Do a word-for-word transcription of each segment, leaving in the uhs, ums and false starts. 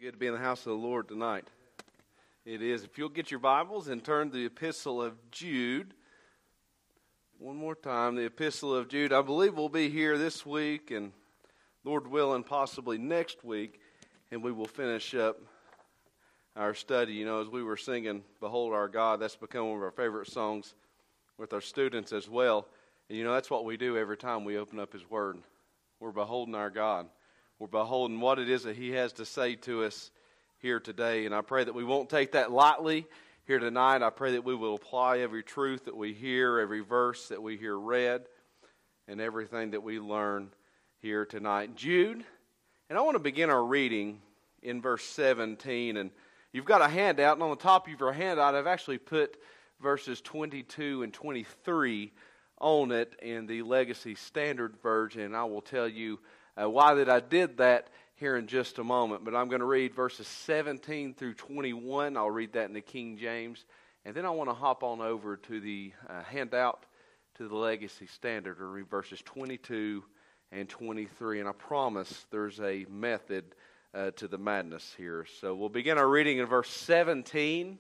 Good to be in the house of the Lord tonight. It is. If you'll get your Bibles and turn to the Epistle of Jude. One more time, the Epistle of Jude. I believe we'll be here this week and, Lord willing, possibly next week, and we will finish up our study. You know, as we were singing, Behold Our God, that's become one of our favorite songs with our students as well. And, you know, that's what we do every time we open up His Word. We're beholding our God. We're beholding what it is that He has to say to us here today. And I pray that we won't take that lightly here tonight. I pray that we will apply every truth that we hear, every verse that we hear read, and everything that we learn here tonight. Jude, and I want to begin our reading in verse seventeen. And you've got a handout, and on the top of your handout, I've actually put verses twenty-two and twenty-three on it in the Legacy Standard Version. And I will tell you Uh, why that I did that here in just a moment. But I'm going to read verses seventeen through twenty-one. I'll read that in the King James. And then I want to hop on over to the uh, handout to the Legacy Standard and read verses twenty-two and twenty-three. And I promise there's a method uh, to the madness here. So we'll begin our reading in verse seventeen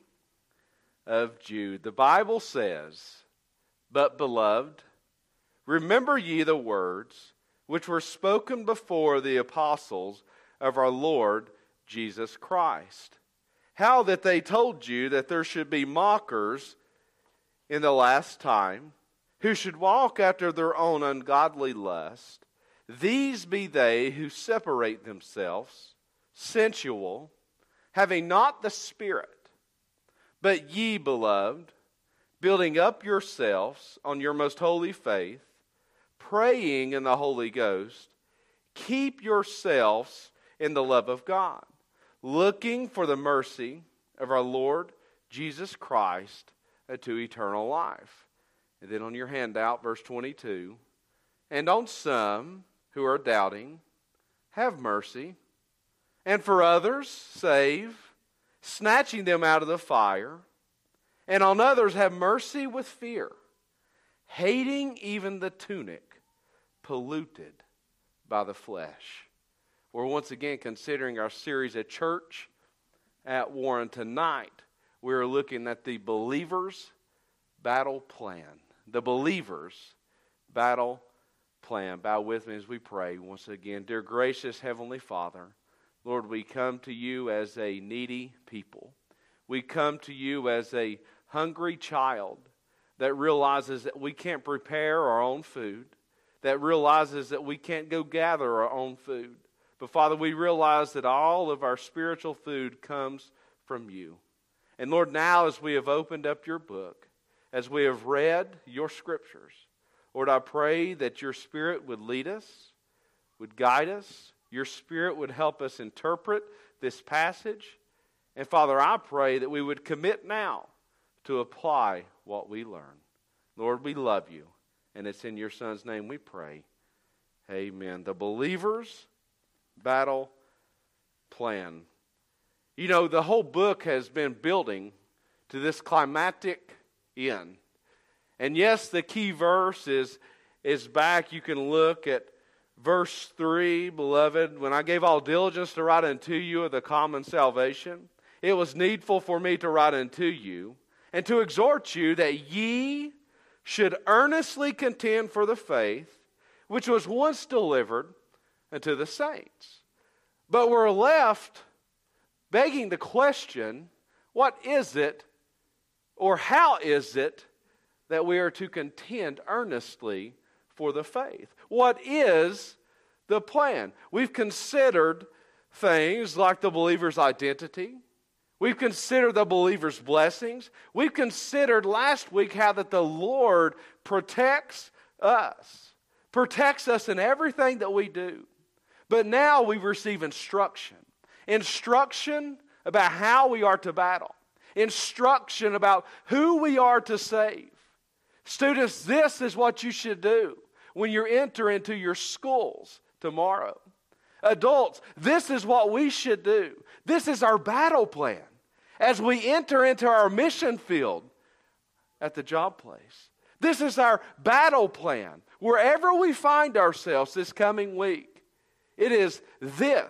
of Jude. The Bible says, "But beloved, remember ye the words which were spoken before the apostles of our Lord Jesus Christ, how that they told you that there should be mockers in the last time, who should walk after their own ungodly lust. These be they who separate themselves, sensual, having not the Spirit. But ye, beloved, building up yourselves on your most holy faith, praying in the Holy Ghost, keep yourselves in the love of God, looking for the mercy of our Lord Jesus Christ to eternal life." And then on your handout, verse twenty-two, "And on some who are doubting, have mercy, and for others save, snatching them out of the fire, and on others have mercy with fear, hating even the tunic polluted by the flesh." We're once again considering our series, A Church at War. And tonight we're looking at the believer's battle plan. The believer's battle plan. Bow with me as we pray once again. Dear gracious Heavenly Father, Lord, we come to you as a needy people. We come to you as a hungry child that realizes that we can't prepare our own food, that realizes that we can't go gather our own food. But Father, we realize that all of our spiritual food comes from you. And Lord, now as we have opened up your book, as we have read your scriptures, Lord, I pray that your Spirit would lead us, would guide us. Your Spirit would help us interpret this passage. And Father, I pray that we would commit now to apply what we learn. Lord, we love you. And it's in your Son's name we pray. Amen. The believer's battle plan. You know, the whole book has been building to this climactic end. And yes, the key verse is, is back. You can look at verse three, "Beloved, when I gave all diligence to write unto you of the common salvation, it was needful for me to write unto you, and to exhort you that ye should earnestly contend for the faith which was once delivered unto the saints." But we're left begging the question, what is it, or how is it, that we are to contend earnestly for the faith? What is the plan? We've considered things like the believer's identity. We've considered the believer's blessings. We've considered last week how that the Lord protects us, protects us in everything that we do. But now we receive instruction. Instruction about how we are to battle. Instruction about who we are to save. Students, this is what you should do when you enter into your schools tomorrow. Adults, this is what we should do. This is our battle plan as we enter into our mission field at the job place. This is our battle plan wherever we find ourselves this coming week. It is this,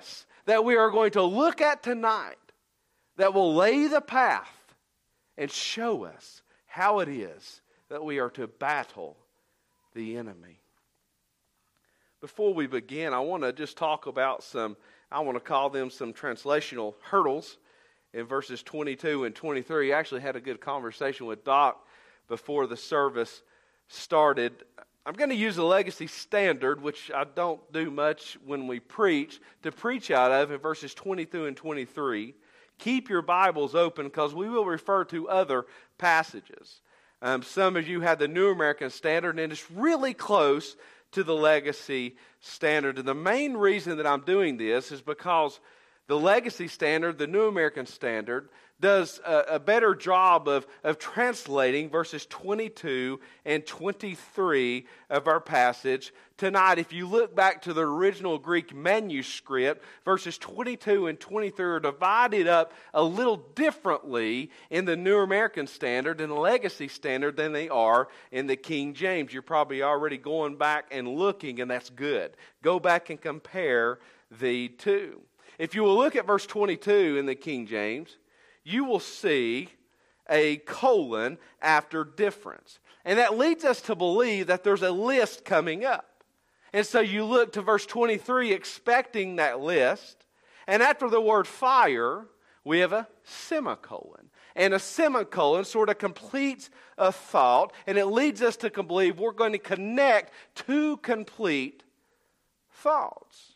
that we are going to look at tonight that will lay the path and show us how it is that we are to battle the enemy. Before we begin, I want to just talk about some, I want to call them some translational hurdles in verses twenty-two and twenty-three. I actually had a good conversation with Doc before the service started. I'm going to use the Legacy Standard, which I don't do much when we preach, to preach out of in verses twenty-two and twenty-three. Keep your Bibles open because we will refer to other passages. Um, some of you have the New American Standard, and it's really close to the Legacy Standard. And the main reason that I'm doing this is because the Legacy Standard, the New American Standard, does a, a better job of, of translating verses twenty-two and twenty-three of our passage tonight. If you look back to the original Greek manuscript, verses twenty-two and twenty-three are divided up a little differently in the New American Standard and the Legacy Standard than they are in the King James. You're probably already going back and looking, and that's good. Go back and compare the two. If you will look at verse twenty-two in the King James, you will see a colon after difference. And that leads us to believe that there's a list coming up. And so you look to verse twenty-three expecting that list. And after the word fire, we have a semicolon. And a semicolon sort of completes a thought. And it leads us to believe we're going to connect two complete thoughts.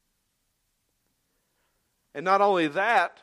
And not only that,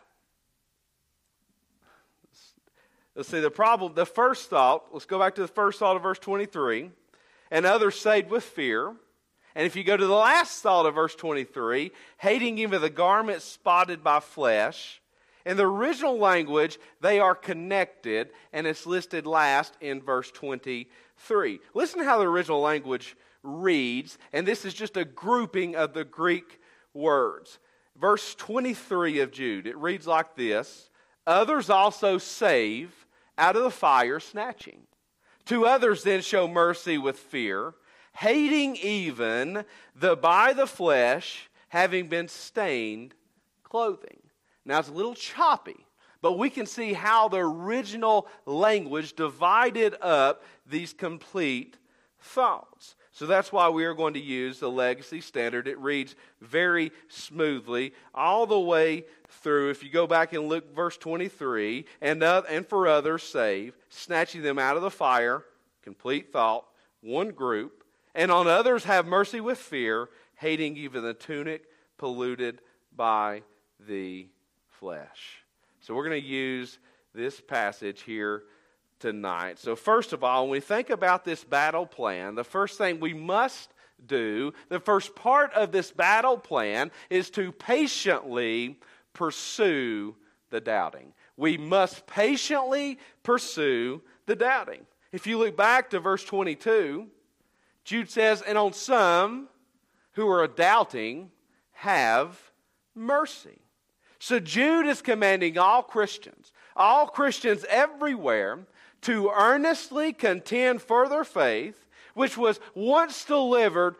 let's see, the problem, the first thought, let's go back to the first thought of verse twenty-three. And others saved with fear. And if you go to the last thought of verse twenty-three, hating even the garment spotted by flesh. In the original language, they are connected, and it's listed last in verse twenty-three. Listen to how the original language reads, and this is just a grouping of the Greek words. Verse twenty-three of Jude, it reads like this: others also save out of the fire snatching. To others then show mercy with fear, hating even the by the flesh, having been stained clothing. Now it's a little choppy, but we can see how the original language divided up these complete thoughts. So that's why we are going to use the Legacy Standard. It reads very smoothly all the way through. If you go back and look verse twenty-three, and, uh, and for others save, snatching them out of the fire, complete thought, one group, and on others have mercy with fear, hating even the tunic polluted by the flesh. So we're going to use this passage here tonight. So first of all, when we think about this battle plan, the first thing we must do, the first part of this battle plan is to patiently pursue the doubting. We must patiently pursue the doubting. If you look back to verse twenty-two, Jude says, and on some who are doubting, have mercy. So Jude is commanding all Christians, all Christians everywhere, to earnestly contend for their faith, which was once delivered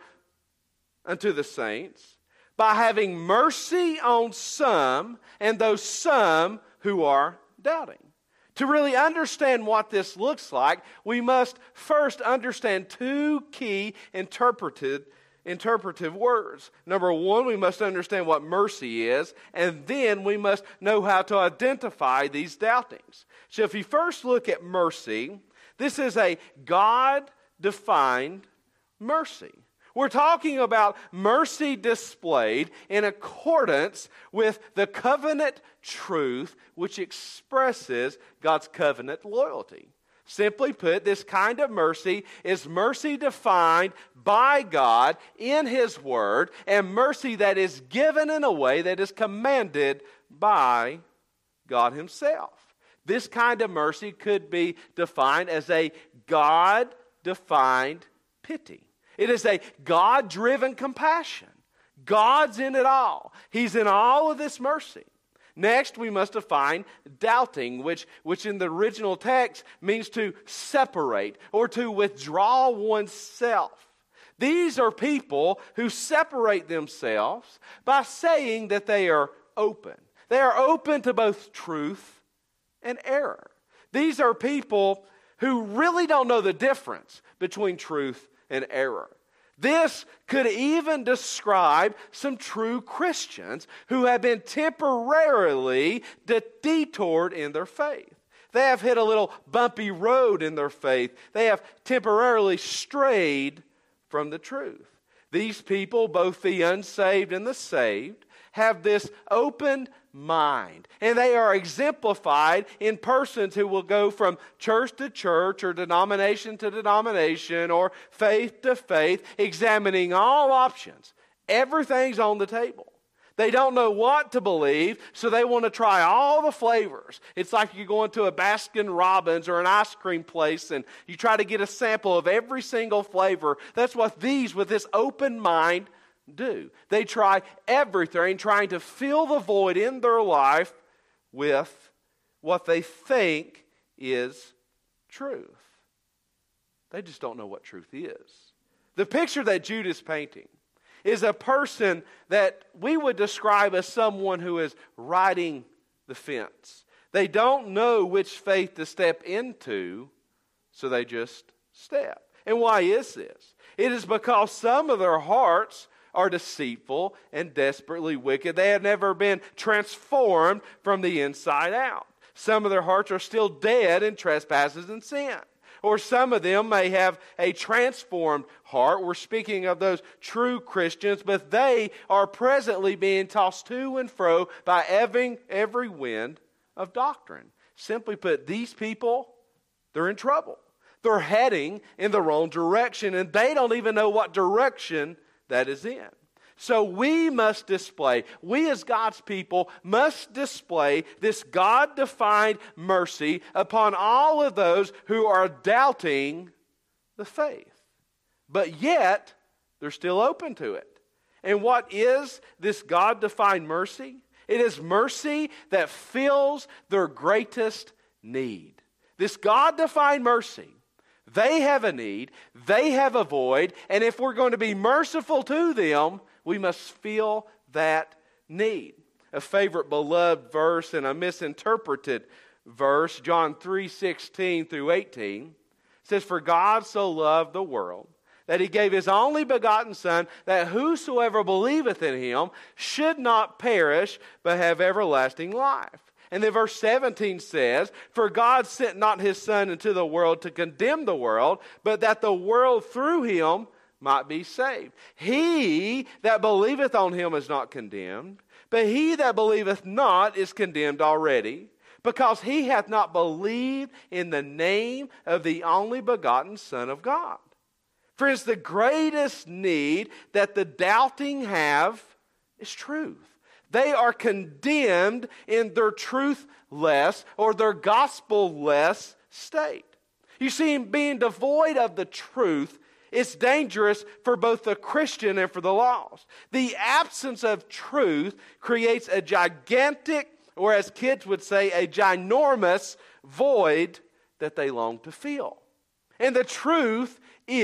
unto the saints, by having mercy on some, and those some who are doubting. To really understand what this looks like, we must first understand two key interpreted interpretive words. Number one, we must understand what mercy is, and then we must know how to identify these doubtings. So if you first look at mercy, this is a God-defined mercy. We're talking about mercy displayed in accordance with the covenant truth which expresses God's covenant loyalty. Simply put, this kind of mercy is mercy defined by God in His Word, and mercy that is given in a way that is commanded by God Himself. This kind of mercy could be defined as a God-defined pity. It is a God-driven compassion. God's in it all. He's in all of this mercy. Next, we must define doubting, which, which in the original text means to separate or to withdraw oneself. These are people who separate themselves by saying that they are open. They are open to both truth and error. These are people who really don't know the difference between truth and error. This could even describe some true Christians who have been temporarily detoured in their faith. They have hit a little bumpy road in their faith. They have temporarily strayed from the truth. These people, both the unsaved and the saved, have this open mind. And they are exemplified in persons who will go from church to church or denomination to denomination or faith to faith, examining all options. Everything's on the table. They don't know what to believe, so they want to try all the flavors. It's like you go into a Baskin Robbins or an ice cream place and you try to get a sample of every single flavor. That's what these, with this open mind, do. They try everything, trying to fill the void in their life with what they think is truth. They just don't know what truth is. The picture that Jude is painting is a person that we would describe as someone who is riding the fence. They don't know which faith to step into, so they just step. And why is this? It is because some of their hearts are deceitful and desperately wicked. They have never been transformed from the inside out. Some of their hearts are still dead in trespasses and sin. Or some of them may have a transformed heart. We're speaking of those true Christians, but they are presently being tossed to and fro by every, every wind of doctrine. Simply put, these people, they're in trouble. They're heading in the wrong direction, and they don't even know what direction that is in. So we must display, we as God's people must display this God-defined mercy upon all of those who are doubting the faith. But yet, they're still open to it. And what is this God-defined mercy? It is mercy that fills their greatest need. This God-defined mercy, they have a need, they have a void, and if we're going to be merciful to them, we must feel that need. A favorite beloved verse and a misinterpreted verse, John three sixteen through eighteen, says, "For God so loved the world, that he gave his only begotten Son, that whosoever believeth in him should not perish, but have everlasting life." And then verse seventeen says, "For God sent not his Son into the world to condemn the world, but that the world through him might be saved. He that believeth on him is not condemned, but he that believeth not is condemned already, because he hath not believed in the name of the only begotten Son of God." Friends, the greatest need that the doubting have is truth. They are condemned in their truthless or their gospel-less state. You see, being devoid of the truth, it's dangerous for both the Christian and for the lost. The absence of truth creates a gigantic, or as kids would say, a ginormous void that they long to fill. And the truth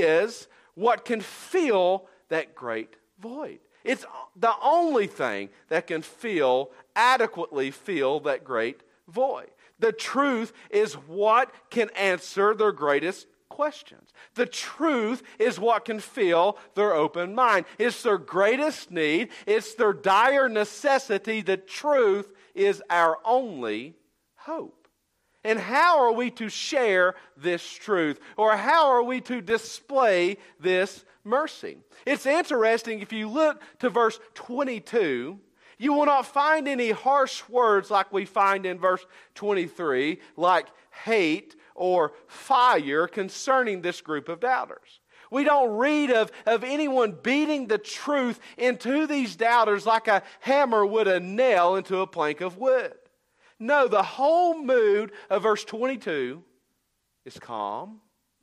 is what can fill that great void. It's the only thing that can fill, adequately fill that great void. The truth is what can answer their greatest questions. The truth is what can fill their open mind. It's their greatest need. It's their dire necessity. The truth is our only hope. And how are we to share this truth? Or how are we to display this mercy? It's interesting, if you look to verse twenty-two, you will not find any harsh words like we find in verse twenty-three, like hate or fire concerning this group of doubters. We don't read of, of anyone beating the truth into these doubters like a hammer would a nail into a plank of wood. No, the whole mood of verse twenty-two is calm,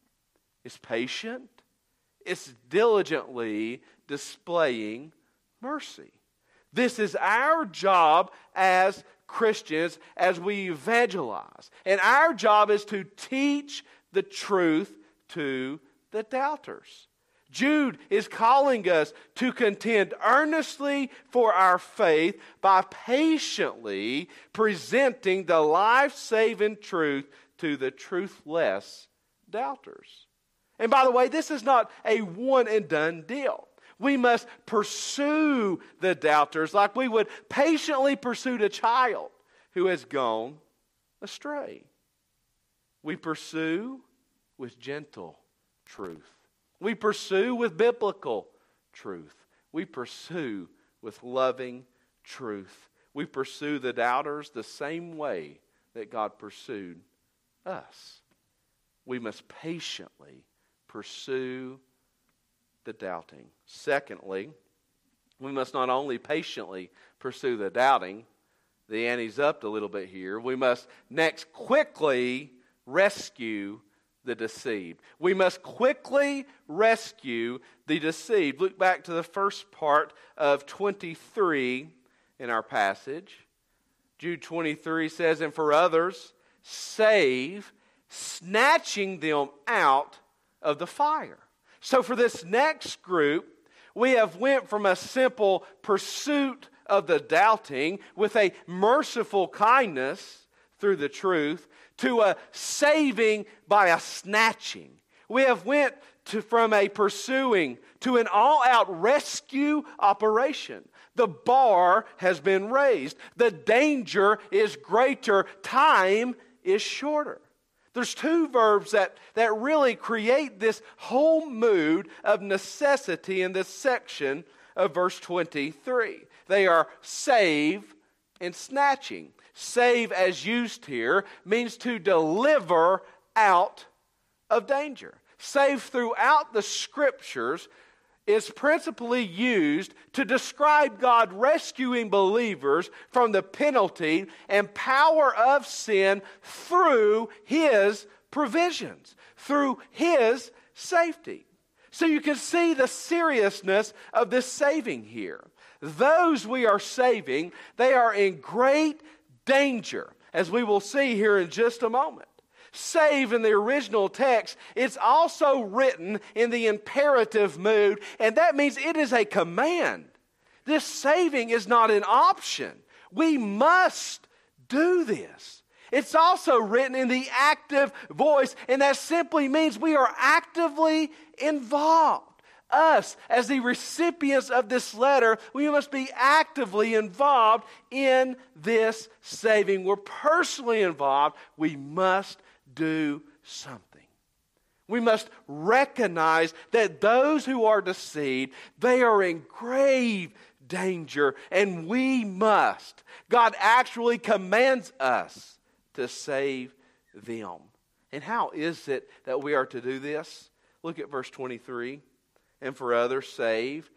it's patient, it's diligently displaying mercy. This is our job as Christians as we evangelize. And our job is to teach the truth to the doubters. Jude is calling us to contend earnestly for our faith by patiently presenting the life-saving truth to the truthless doubters. And by the way, this is not a one-and-done deal. We must pursue the doubters like we would patiently pursue a child who has gone astray. We pursue with gentle truth. We pursue with biblical truth. We pursue with loving truth. We pursue the doubters the same way that God pursued us. We must patiently pursue the doubting. Secondly, we must not only patiently pursue the doubting, the ante's upped a little bit here. We must next quickly rescue the deceived. We must quickly rescue the deceived. Look back to the first part of twenty-three in our passage. Jude twenty-three says, "And for others, save, snatching them out of the fire." So for this next group, we have went from a simple pursuit of the doubting with a merciful kindness through the truth to a saving by a snatching. We have went to from a pursuing to an all-out rescue operation. The bar has been raised. The danger is greater. Time is shorter. There's two verbs that, that really create this whole mood of necessity in this section of verse twenty-three. They are save and snatching. Save, as used here, means to deliver out of danger. Save throughout the Scriptures is principally used to describe God rescuing believers from the penalty and power of sin through His provisions, through His safety. So you can see the seriousness of this saving here. Those we are saving, they are in great danger, as we will see here in just a moment. Save in the original text, it's also written in the imperative mood, and that means it is a command. This saving is not an option. We must do this. It's also written in the active voice, and that simply means we are actively involved. Us, as the recipients of this letter, we must be actively involved in this saving. We're personally involved. We must do something. We must recognize that those who are deceived, they are in grave danger, and we must. God actually commands us to save them. And how is it that we are to do this? Look at verse twenty-three. "And for others save,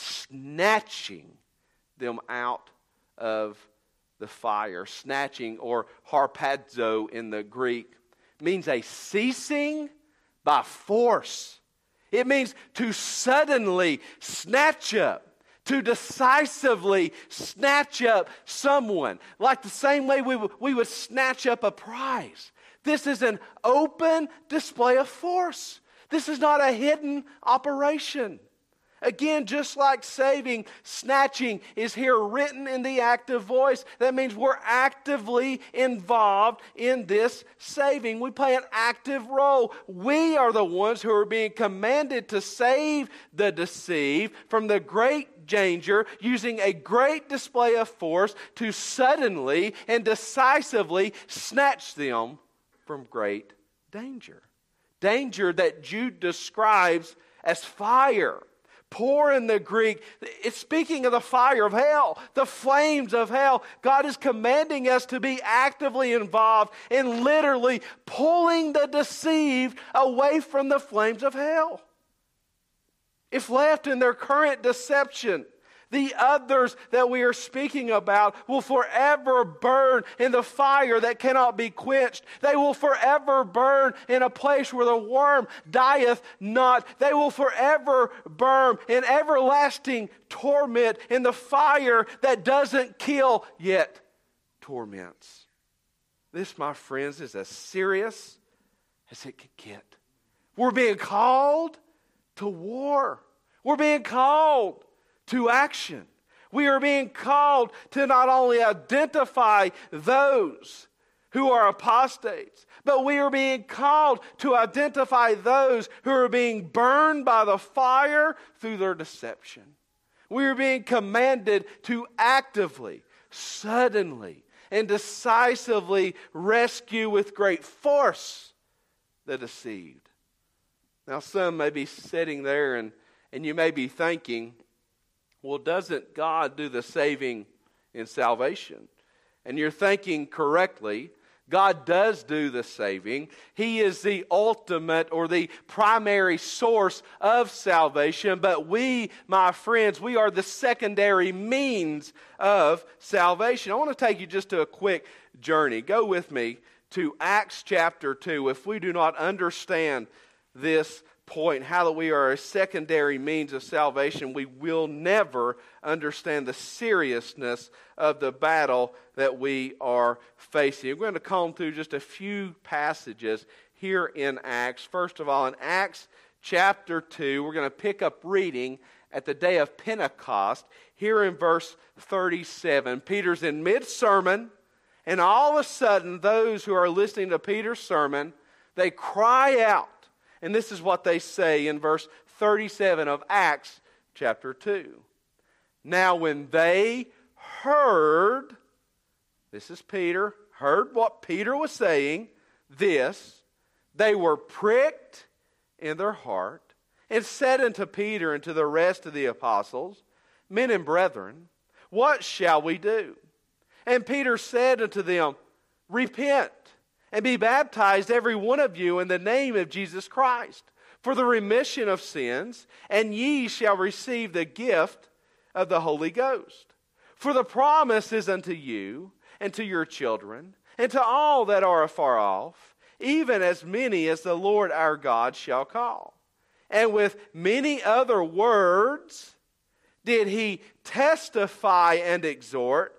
snatching them out of the fire." Snatching, or harpazo in the Greek, means a seizing by force. It means to suddenly snatch up, to decisively snatch up someone, like the same way we, w- we would snatch up a prize. This is an open display of force. This is not a hidden operation. Again, just like saving, snatching is here written in the active voice. That means we're actively involved in this saving. We play an active role. We are the ones who are being commanded to save the deceived from the great danger, using a great display of force to suddenly and decisively snatch them from great danger. Danger that Jude describes as fire. Pour in the Greek, it's speaking of the fire of hell, the flames of hell. God is commanding us to be actively involved in literally pulling the deceived away from the flames of hell. If left in their current deception, the others that we are speaking about will forever burn in the fire that cannot be quenched. They will forever burn in a place where the worm dieth not. They will forever burn in everlasting torment in the fire that doesn't kill yet torments. This, my friends, is as serious as it could get. We're being called to war. We're being called to action. We are being called to not only identify those who are apostates, but we are being called to identify those who are being burned by the fire through their deception. We are being commanded to actively, suddenly, and decisively rescue with great force the deceived. Now, some may be sitting there and, and you may be thinking, well, doesn't God do the saving in salvation? And you're thinking correctly. God does do the saving. He is the ultimate or the primary source of salvation. But we, my friends, we are the secondary means of salvation. I want to take you just to a quick journey. Go with me to Acts chapter two. If we do not understand this point, how that we are a secondary means of salvation, we will never understand the seriousness of the battle that we are facing. We're going to comb through just a few passages here in Acts. First of all, in Acts chapter two, we're going to pick up reading at the day of Pentecost. Here in verse thirty-seven, Peter's in mid-sermon, and all of a sudden, those who are listening to Peter's sermon, they cry out. And this is what they say in verse thirty-seven of Acts chapter two. Now when they heard, this is Peter, heard what Peter was saying, this, they were pricked in their heart, and said unto Peter and to the rest of the apostles, Men and brethren, what shall we do? And Peter said unto them, Repent, and be baptized every one of you in the name of Jesus Christ, for the remission of sins, and ye shall receive the gift of the Holy Ghost. For the promise is unto you, and to your children, and to all that are afar off, even as many as the Lord our God shall call. And with many other words did he testify and exhort,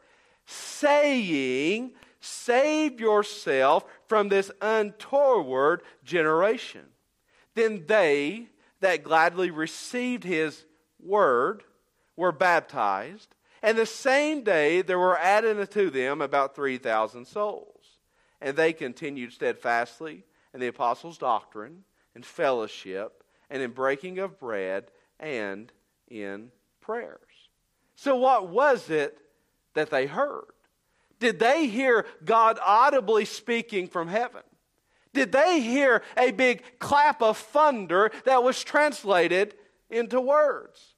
saying, Save yourself from this untoward generation. Then they that gladly received his word were baptized, and the same day there were added unto them about three thousand souls. And they continued steadfastly in the apostles' doctrine, and fellowship, and in breaking of bread, and in prayers. So what was it that they heard? Did they hear God audibly speaking from heaven? Did they hear a big clap of thunder that was translated into words?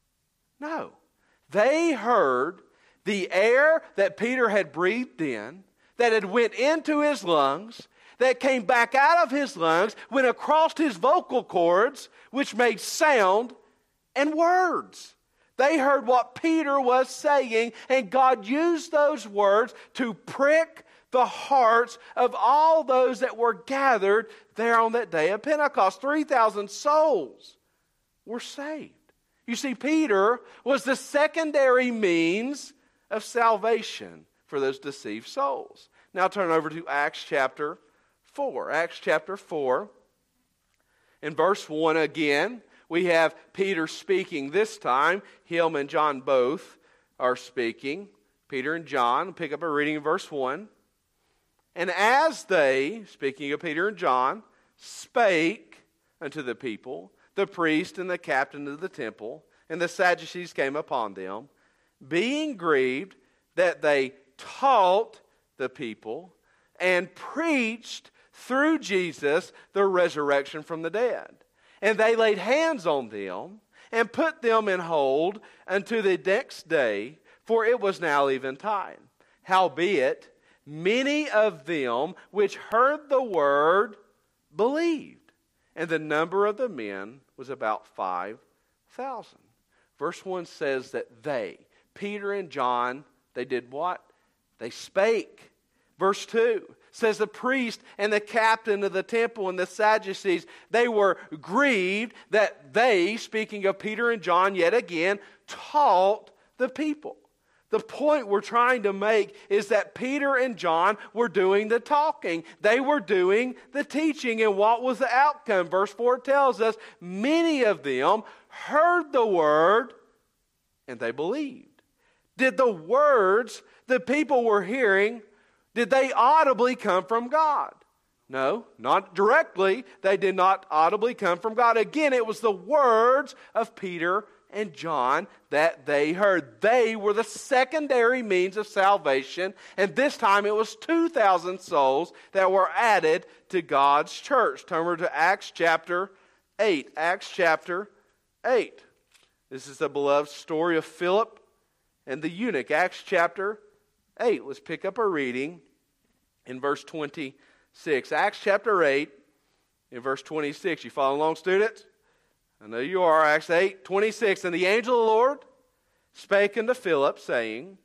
No. They heard the air that Peter had breathed in, that had went into his lungs, that came back out of his lungs, went across his vocal cords, which made sound and words. They heard what Peter was saying, and God used those words to prick the hearts of all those that were gathered there on that day of Pentecost. three thousand souls were saved. You see, Peter was the secondary means of salvation for those deceived souls. Now turn over to Acts chapter four. Acts chapter four. In verse one again, we have Peter speaking this time. Him and John both are speaking. Peter and John. Pick up a reading in verse one. And as they, speaking of Peter and John, spake unto the people, the priest and the captain of the temple, and the Sadducees came upon them, being grieved that they taught the people and preached through Jesus the resurrection from the dead. And they laid hands on them and put them in hold unto the next day, for it was now eventide. Howbeit, many of them which heard the word believed, and the number of the men was about five thousand. Verse one says that they, Peter and John, they did what? They spake. Verse two says the priest and the captain of the temple and the Sadducees, they were grieved that they, speaking of Peter and John yet again, taught the people. The point we're trying to make is that Peter and John were doing the talking. They were doing the teaching. And what was the outcome? Verse four tells us, many of them heard the word and they believed. Did the words the people were hearing, did they audibly come from God? No, not directly. They did not audibly come from God. Again, it was the words of Peter and John that they heard. They were the secondary means of salvation, and this time it was two thousand souls that were added to God's church. Turn over to Acts chapter eight. Acts chapter eight. This is the beloved story of Philip and the eunuch. Acts chapter eight. Let's pick up our reading in verse twenty-six. Acts chapter eight in verse twenty-six. You follow along, students? I know you are. Acts eight, twenty-six. And the angel of the Lord spake unto Philip, saying,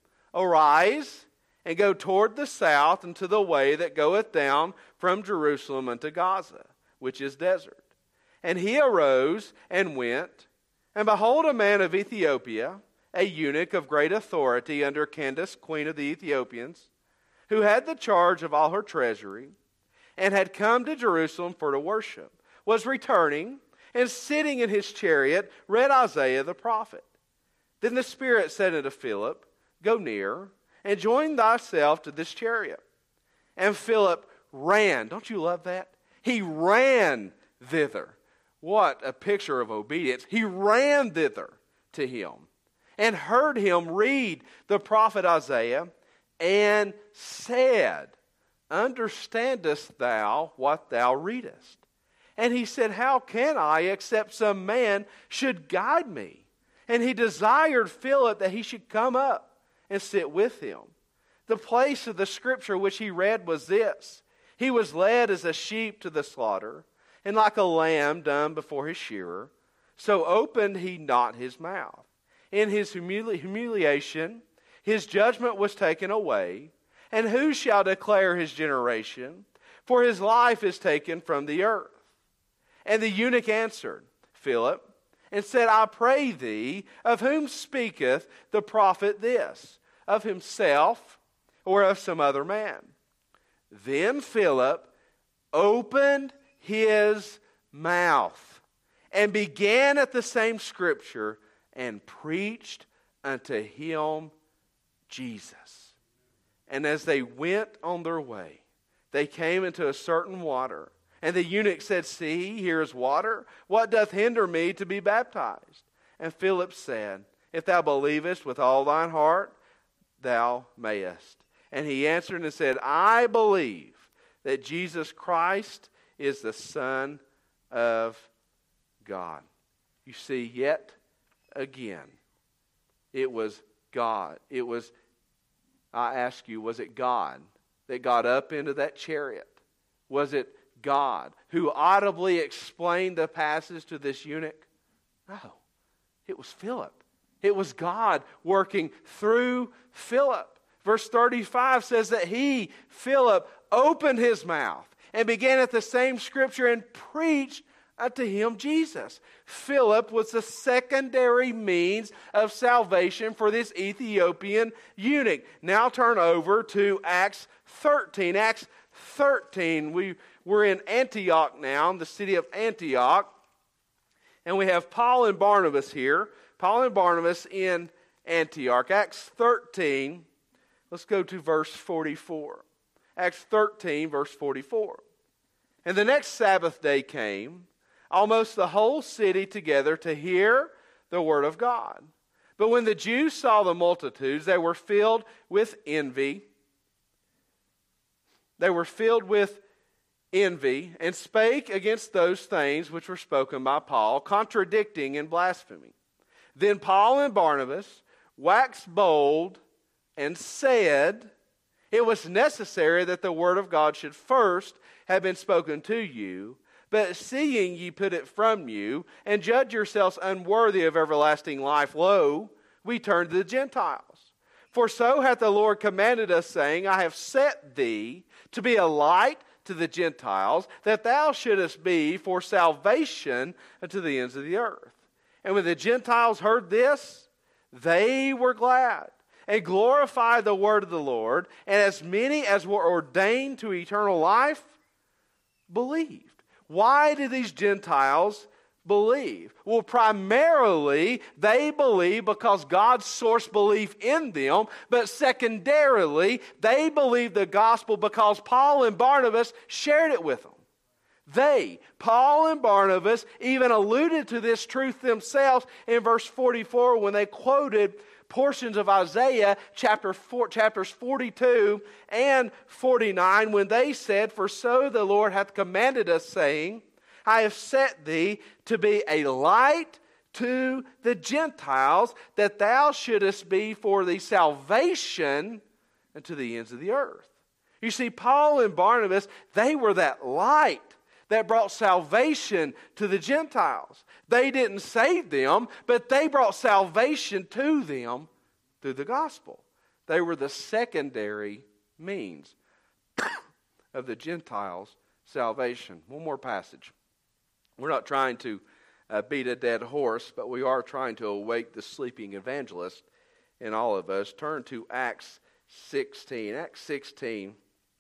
Arise, and go toward the south, and to the way that goeth down from Jerusalem unto Gaza, which is desert. And he arose and went, and behold, a man of Ethiopia, a eunuch of great authority under Candace, queen of the Ethiopians, who had the charge of all her treasury, and had come to Jerusalem for to worship, was returning, and sitting in his chariot, read Isaiah the prophet. Then the Spirit said unto Philip, Go near, and join thyself to this chariot. And Philip ran. Don't you love that? He ran thither. What a picture of obedience. He ran thither to him, and heard him read the prophet Isaiah, and said, Understandest thou what thou readest? And he said, How can I, except some man should guide me? And he desired Philip that he should come up and sit with him. The place of the scripture which he read was this: He was led as a sheep to the slaughter, and like a lamb dumb before his shearer, so opened he not his mouth. In his humili- humiliation his judgment was taken away. And who shall declare his generation? For his life is taken from the earth. And the eunuch answered Philip, and said, I pray thee, of whom speaketh the prophet this? Of himself, or of some other man? Then Philip opened his mouth, and began at the same scripture, and preached unto him Jesus. And as they went on their way, they came into a certain water. And the eunuch said, See, here is water. What doth hinder me to be baptized? And Philip said, If thou believest with all thine heart, thou mayest. And he answered and said, I believe that Jesus Christ is the Son of God. You see, yet again, it was God. It was, I ask you, was it God that got up into that chariot? Was it God who audibly explained the passage to this eunuch? No, it was Philip. It was God working through Philip. Verse thirty-five says that he, Philip, opened his mouth and began at the same scripture and preached unto him Jesus. Philip was the secondary means of salvation for this Ethiopian eunuch. Now turn over to Acts thirteen. Acts thirteen. We We're in Antioch now, the city of Antioch. And we have Paul and Barnabas here. Paul and Barnabas in Antioch. Acts thirteen. Let's go to verse forty-four. Acts thirteen, verse forty-four. And the next Sabbath day came, almost the whole city together to hear the word of God. But when the Jews saw the multitudes, they were filled with envy. They were filled with envy, and spake against those things which were spoken by Paul, contradicting and blaspheming. Then Paul and Barnabas waxed bold and said, It was necessary that the word of God should first have been spoken to you, but seeing ye put it from you, and judge yourselves unworthy of everlasting life, lo, we turn to the Gentiles. For so hath the Lord commanded us, saying, I have set thee to be a light to the Gentiles, that thou shouldest be for salvation unto the ends of the earth. And when the Gentiles heard this, they were glad. and glorify the word of the Lord, and as many as were ordained to eternal life believed. Why did these Gentiles believe? Well, primarily, they believe because God sourced belief in them, but secondarily, they believed the gospel because Paul and Barnabas shared it with them. They, Paul and Barnabas, even alluded to this truth themselves in verse forty-four when they quoted portions of Isaiah chapter four, chapters forty-two and forty-nine when they said, "For so the Lord hath commanded us, saying, I have set thee to be a light to the Gentiles, that thou shouldest be for the salvation unto the ends of the earth." You see, Paul and Barnabas, they were that light that brought salvation to the Gentiles. They didn't save them, but they brought salvation to them through the gospel. They were the secondary means of the Gentiles' salvation. One more passage. We're not trying to uh, beat a dead horse, but we are trying to awake the sleeping evangelist in all of us. Turn to Acts sixteen. Acts sixteen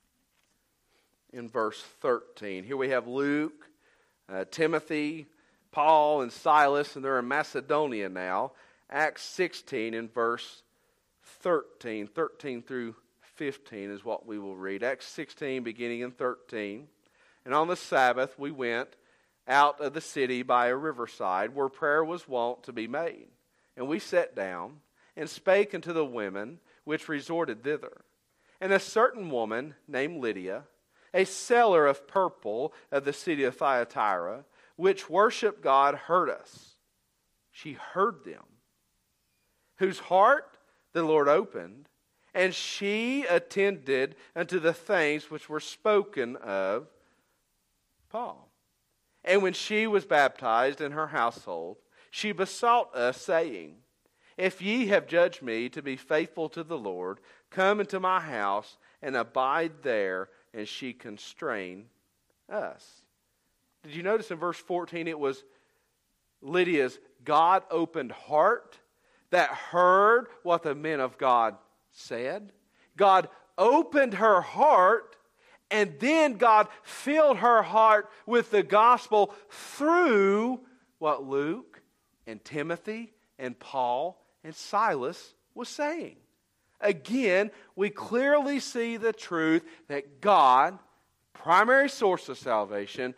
in verse thirteen. Here we have Luke, uh, Timothy, Paul, and Silas, and they're in Macedonia now. Acts sixteen in verse thirteen. thirteen through fifteen is what we will read. Acts sixteen beginning in thirteen. And on the Sabbath we went out of the city by a riverside, where prayer was wont to be made. And we sat down, and spake unto the women which resorted thither. And a certain woman named Lydia, a seller of purple of the city of Thyatira, which worshipped God, heard us. She heard them, whose heart the Lord opened, and she attended unto the things which were spoken of Paul. And when she was baptized in her household, she besought us, saying, If ye have judged me to be faithful to the Lord, come into my house and abide there. And she constrained us. Did you notice in verse fourteen it was Lydia's God-opened heart that heard what the men of God said? God opened her heart, and then God filled her heart with the gospel through what Luke and Timothy and Paul and Silas was saying. Again, we clearly see the truth that God, primary source of salvation,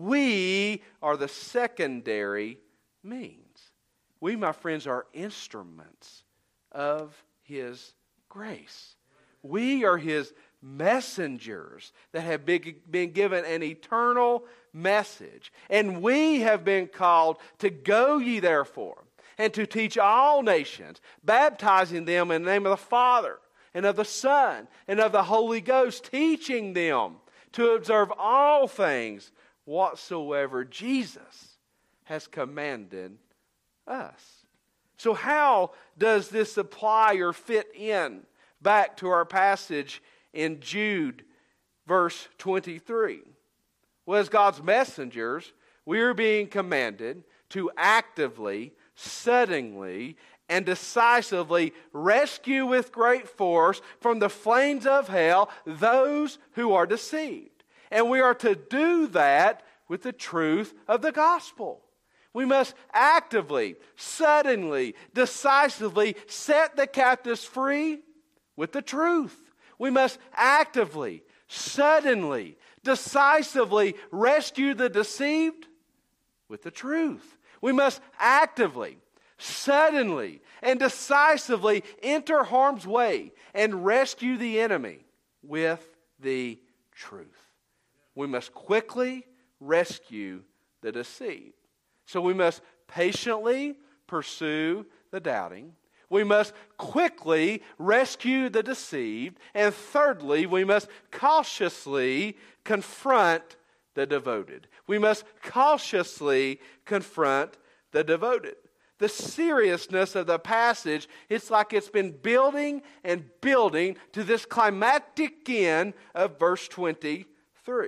we are the secondary means. We, my friends, are instruments of His grace. We are His messengers that have been given an eternal message. And we have been called to go ye therefore, and to teach all nations, baptizing them in the name of the Father, and of the Son, and of the Holy Ghost, teaching them to observe all things whatsoever Jesus has commanded us. So how does this apply or fit in back to our passage in Jude, verse twenty-three? Well, as God's messengers, we are being commanded to actively, suddenly, and decisively rescue with great force from the flames of hell those who are deceived. And we are to do that with the truth of the gospel. We must actively, suddenly, decisively set the captives free with the truth. We must actively, suddenly, decisively rescue the deceived with the truth. We must actively, suddenly, and decisively enter harm's way and rescue the enemy with the truth. We must quickly rescue the deceived. So we must patiently pursue the doubting. We must quickly rescue the deceived. And thirdly, we must cautiously confront the devoted. We must cautiously confront the devoted. The seriousness of the passage, it's like it's been building and building to this climactic end of verse twenty-three.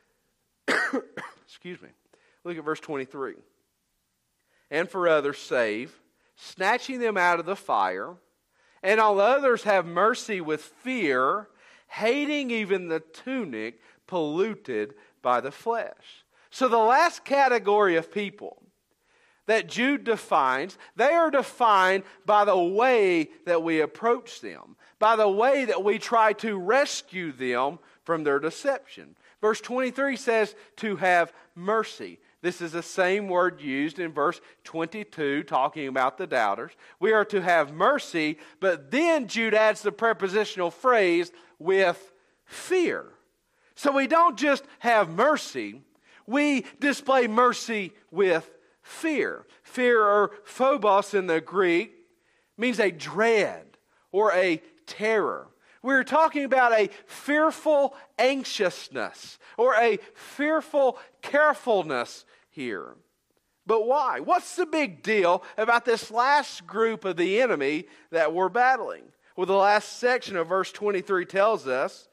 Excuse me. Look at verse twenty-three. And for others save, snatching them out of the fire, and on others have mercy with fear, hating even the tunic polluted by the flesh. So the last category of people that Jude defines, they are defined by the way that we approach them, by the way that we try to rescue them from their deception. Verse twenty-three says to have mercy. This is the same word used in verse twenty-two, talking about the doubters. We are to have mercy, but then Jude adds the prepositional phrase with fear. So we don't just have mercy, we display mercy with fear. Fear, or phobos in the Greek, means a dread or a terror. We're talking about a fearful anxiousness or a fearful carefulness here. But why? What's the big deal about this last group of the enemy that we're battling? Well, the last section of verse twenty-three tells us,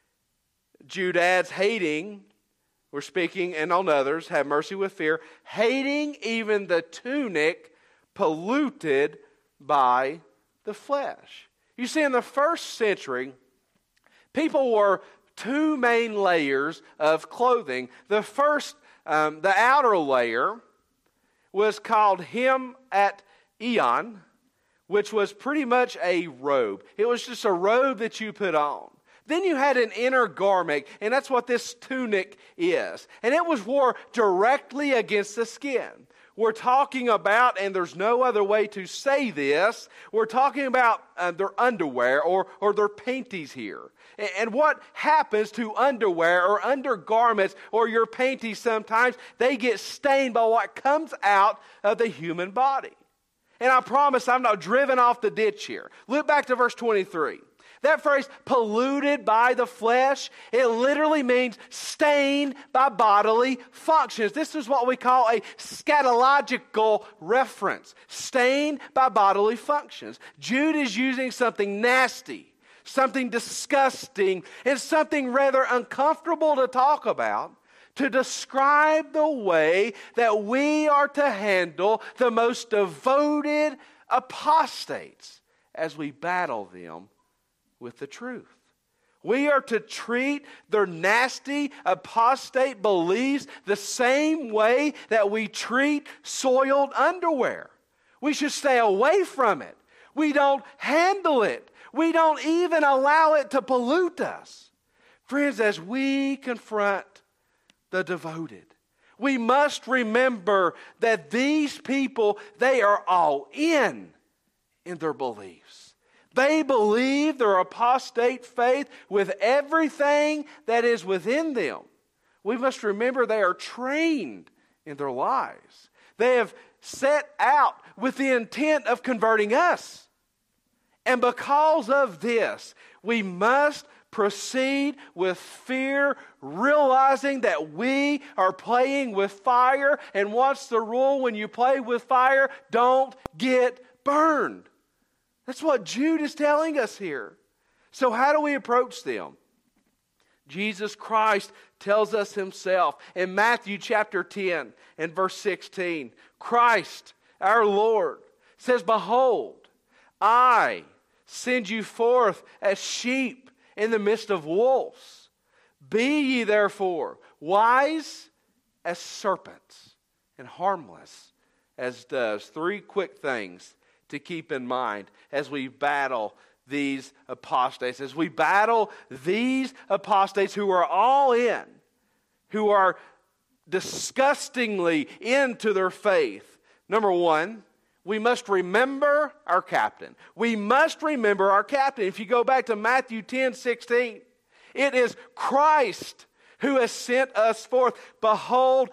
Jude adds, hating, we're speaking, and on others, have mercy with fear, hating even the tunic polluted by the flesh. You see, in the first century, people wore two main layers of clothing. The first, um, the outer layer, was called hem at eon, which was pretty much a robe. It was just a robe that you put on. Then you had an inner garment, and that's what this tunic is. And it was worn directly against the skin. We're talking about, and there's no other way to say this, we're talking about uh, their underwear or, or their panties here. And, and what happens to underwear or undergarments or your panties sometimes, they get stained by what comes out of the human body. And I promise I'm not driven off the ditch here. Look back to verse twenty-three. That phrase, polluted by the flesh, it literally means stained by bodily functions. This is what we call a scatological reference. Stained by bodily functions. Jude is using something nasty, something disgusting, and something rather uncomfortable to talk about to describe the way that we are to handle the most devoted apostates as we battle them with the truth. We are to treat their nasty apostate beliefs the same way that we treat soiled underwear. We should stay away from it. We don't handle it. We don't even allow it to pollute us. Friends, as we confront the devoted, we must remember that these people, they are all in in their beliefs. They believe their apostate faith with everything that is within them. We must remember they are trained in their lives. They have set out with the intent of converting us. And because of this, we must proceed with fear, realizing that we are playing with fire. And what's the rule when you play with fire? Don't get burned. That's what Jude is telling us here. So how do we approach them? Jesus Christ tells us himself in Matthew chapter ten and verse sixteen. Christ, our Lord, says, "Behold, I send you forth as sheep in the midst of wolves. Be ye therefore wise as serpents and harmless as doves." Three quick things to keep in mind as we battle these apostates, as we battle these apostates who are all in, who are disgustingly into their faith. Number one, we must remember our captain. We must remember our captain. If you go back to Matthew ten sixteen, it is Christ who has sent us forth. "Behold,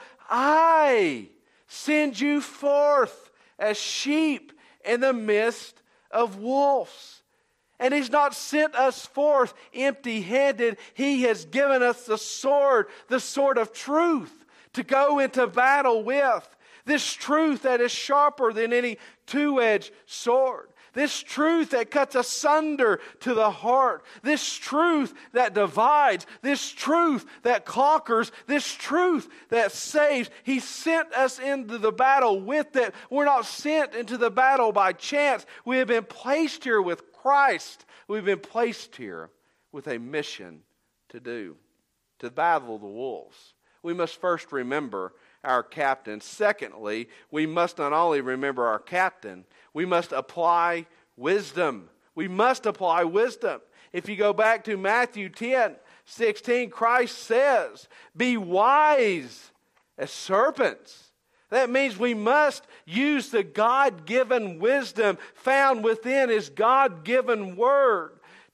I send you forth as sheep in the midst of wolves." And he's not sent us forth empty-handed. He has given us the sword, the sword of truth, to go into battle with. This truth that is sharper than any two-edged sword. This truth that cuts asunder to the heart. This truth that divides. This truth that conquers. This truth that saves. He sent us into the battle with it. We're not sent into the battle by chance. We have been placed here with Christ, we've been placed here with a mission to do, to battle the wolves. We must first remember our captain. Secondly, we must not only remember our captain, we must apply wisdom. We must apply wisdom. If you go back to Matthew ten sixteen, Christ says, be wise as serpents. That means we must use the God-given wisdom found within His God-given Word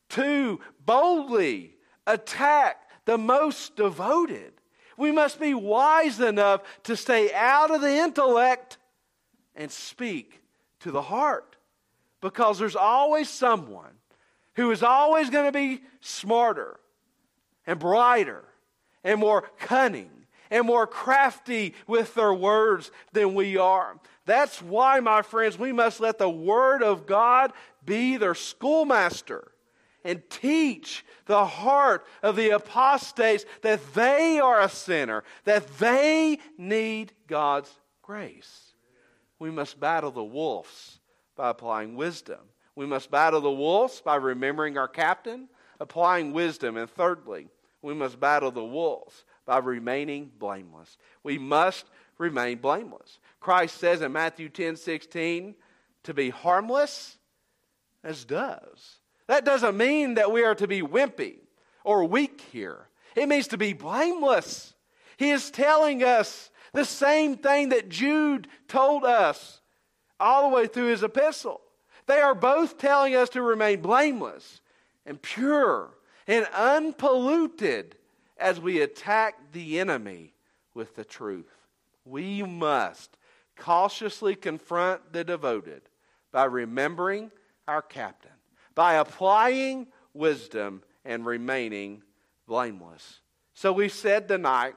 to boldly attack the most devoted. We must be wise enough to stay out of the intellect and speak to the heart. Because there's always someone who is always going to be smarter and brighter and more cunning and more crafty with their words than we are. That's why, my friends, we must let the Word of God be their schoolmaster and teach the heart of the apostates that they are a sinner, that they need God's grace. We must battle the wolves by applying wisdom. We must battle the wolves by remembering our captain, applying wisdom. And thirdly, we must battle the wolves by remaining blameless. We must remain blameless. Christ says in Matthew ten sixteen, to be harmless as doves. That doesn't mean that we are to be wimpy or weak here. It means to be blameless. He is telling us the same thing that Jude told us all the way through his epistle. They are both telling us to remain blameless and pure and unpolluted as we attack the enemy with the truth. We must cautiously confront the devoted by remembering our captain, by applying wisdom and remaining blameless. So we said tonight,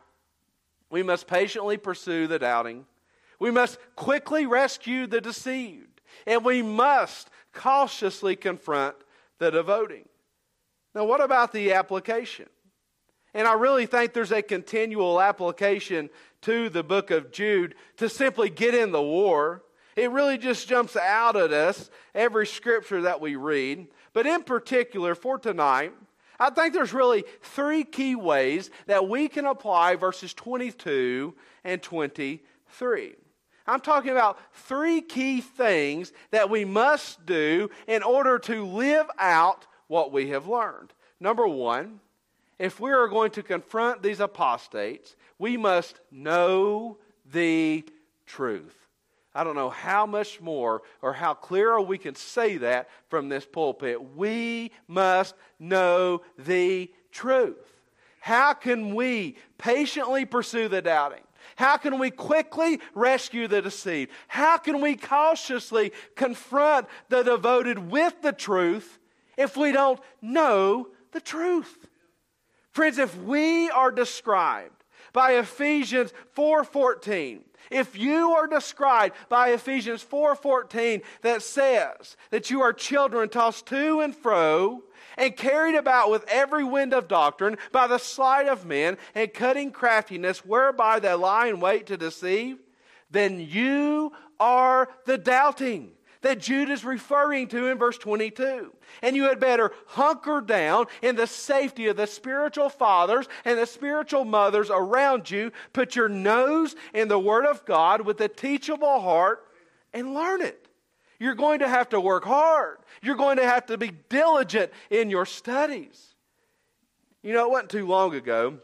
we must patiently pursue the doubting. We must quickly rescue the deceived. And we must cautiously confront the devoting. Now, what about the application? And I really think there's a continual application to the book of Jude to simply get in the war. It really just jumps out at us every scripture that we read. But in particular, for tonight, I think there's really three key ways that we can apply verses twenty-two and twenty-three. I'm talking about three key things that we must do in order to live out what we have learned. Number one, if we are going to confront these apostates, we must know the truth. I don't know how much more or how clearer we can say that from this pulpit. We must know the truth. How can we patiently pursue the doubting? How can we quickly rescue the deceived? How can we cautiously confront the devoted with the truth if we don't know the truth? Friends, if we are described by Ephesians four fourteen, if you are described by Ephesians four fourteen that says that you are children tossed to and fro and carried about with every wind of doctrine by the sleight of men and cunning craftiness whereby they lie in wait to deceive, then you are the doubting that Jude is referring to in verse twenty-two. And you had better hunker down in the safety of the spiritual fathers and the spiritual mothers around you. Put your nose in the Word of God with a teachable heart and learn it. You're going to have to work hard. You're going to have to be diligent in your studies. You know, it wasn't too long ago,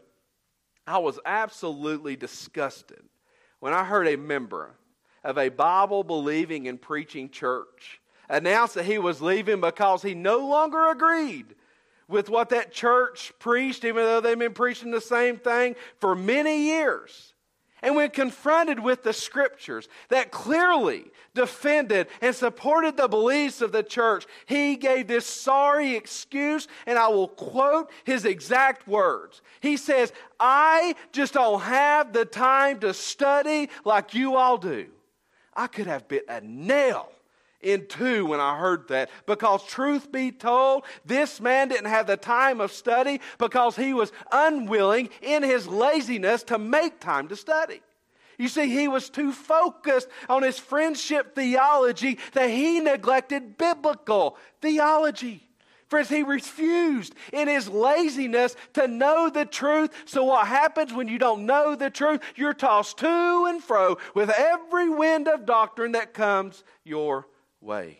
I was absolutely disgusted when I heard a member of a Bible-believing and preaching church announced that he was leaving because he no longer agreed with what that church preached, even though they've been preaching the same thing for many years. And when confronted with the scriptures that clearly defended and supported the beliefs of the church, he gave this sorry excuse, and I will quote his exact words. He says, "I just don't have the time to study like you all do." I could have bit a nail in two when I heard that, because truth be told, this man didn't have the time of study because he was unwilling in his laziness to make time to study. You see, he was too focused on his friendship theology that he neglected biblical theology. Friends, he refused in his laziness to know the truth. So what happens when you don't know the truth? You're tossed to and fro with every wind of doctrine that comes your way.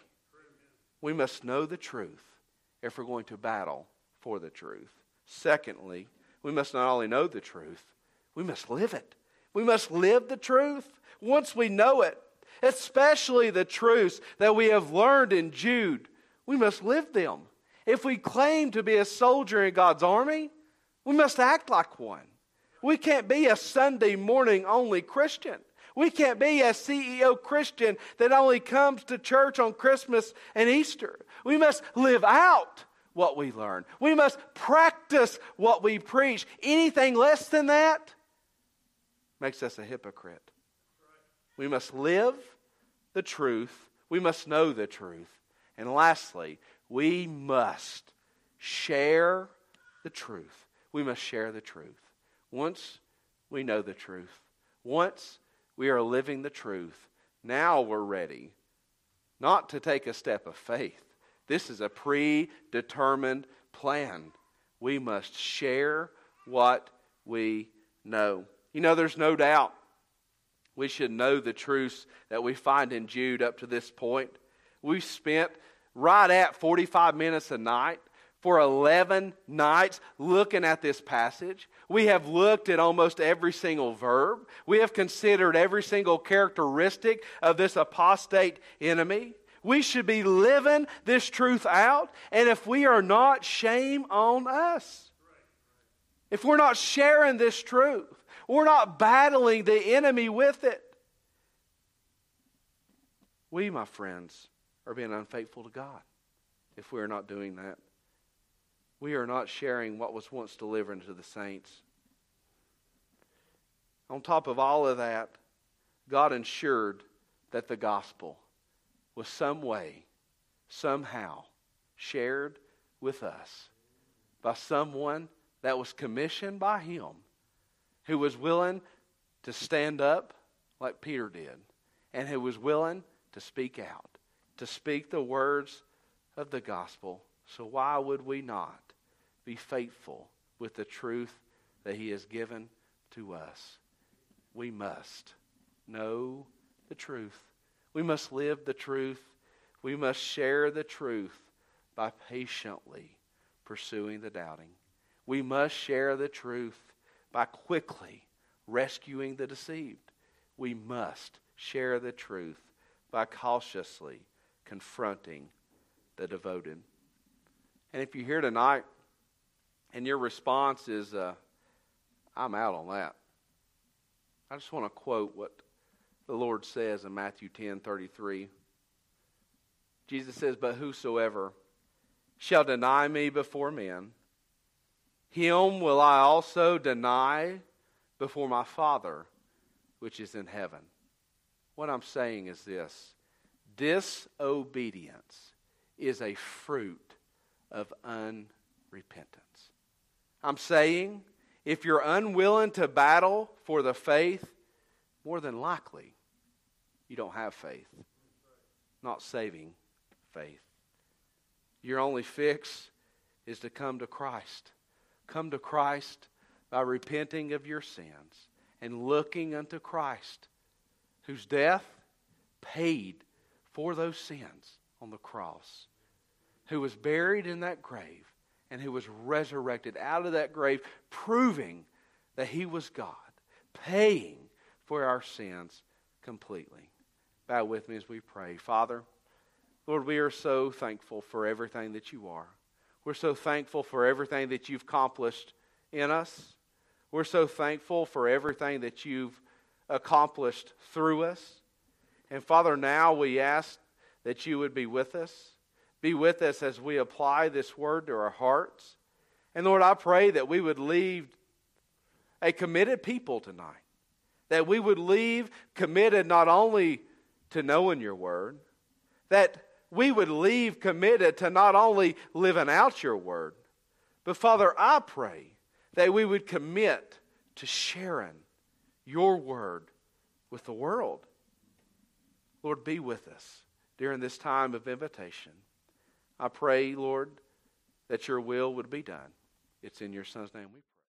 We must know the truth if we're going to battle for the truth. Secondly, we must not only know the truth, we must live it. We must live the truth once we know it, especially the truths that we have learned in Jude. We must live them. If we claim to be a soldier in God's army, we must act like one. We can't be a Sunday morning only Christian. We can't be a C E O Christian that only comes to church on Christmas and Easter. We must live out what we learn. We must practice what we preach. Anything less than that makes us a hypocrite. We must live the truth. We must know the truth. And lastly, we must share the truth. We must share the truth. Once we know the truth, once we are living the truth, now we're ready not to take a step of faith. This is a predetermined plan. We must share what we know. You know, there's no doubt we should know the truths that we find in Jude up to this point. We've spent right at forty-five minutes a night for eleven nights looking at this passage. We have looked at almost every single verb. We have considered every single characteristic of this apostate enemy. We should be living this truth out. And if we are not, shame on us. If we're not sharing this truth, we're not battling the enemy with it, we, my friends, are being unfaithful to God if we are not doing that. We are not sharing what was once delivered to the saints. On top of all of that, God ensured that the gospel was some way, somehow, shared with us by someone that was commissioned by Him, who was willing to stand up like Peter did, and who was willing to speak out, to speak the words of the gospel. So why would we not be faithful with the truth that He has given to us? We must know the truth. We must live the truth. We must share the truth by patiently pursuing the doubting. We must share the truth by quickly rescuing the deceived. We must share the truth by cautiously confronting the devoted. And if you're here tonight and your response is, uh, I'm out on that, I just want to quote what the Lord says in Matthew ten thirty-three. Jesus says, "But whosoever shall deny me before men, him will I also deny before my Father which is in heaven." What I'm saying is this: disobedience is a fruit of unrepentance. I'm saying if you're unwilling to battle for the faith, more than likely you don't have faith. Not saving faith. Your only fix is to come to Christ. Come to Christ by repenting of your sins and looking unto Christ, whose death paid for those sins on the cross, who was buried in that grave and who was resurrected out of that grave, proving that He was God, paying for our sins completely. Bow with me as we pray. Father, Lord, we are so thankful for everything that You are. We're so thankful for everything that You've accomplished in us. We're so thankful for everything that You've accomplished through us. And Father, now we ask that You would be with us. Be with us as we apply this word to our hearts. And Lord, I pray that we would leave a committed people tonight. That we would leave committed not only to knowing Your word, that we would leave committed to not only living out Your word, but Father, I pray that we would commit to sharing Your word with the world. Lord, be with us during this time of invitation. I pray, Lord, that your will would be done. It's in your Son's name we pray.